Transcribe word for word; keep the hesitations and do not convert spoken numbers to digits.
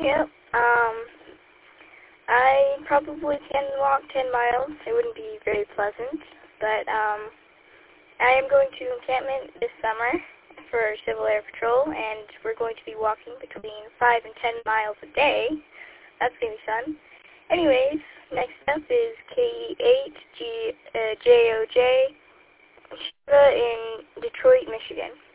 Yep. Um, I probably can walk ten miles. It wouldn't be very pleasant, but um, I am going to encampment this summer for Civil Air Patrol, and we're going to be walking between five and ten miles a day. That's going to be fun. Anyways, next up is K E eight G, uh, J O J, Shiva in Detroit, Michigan.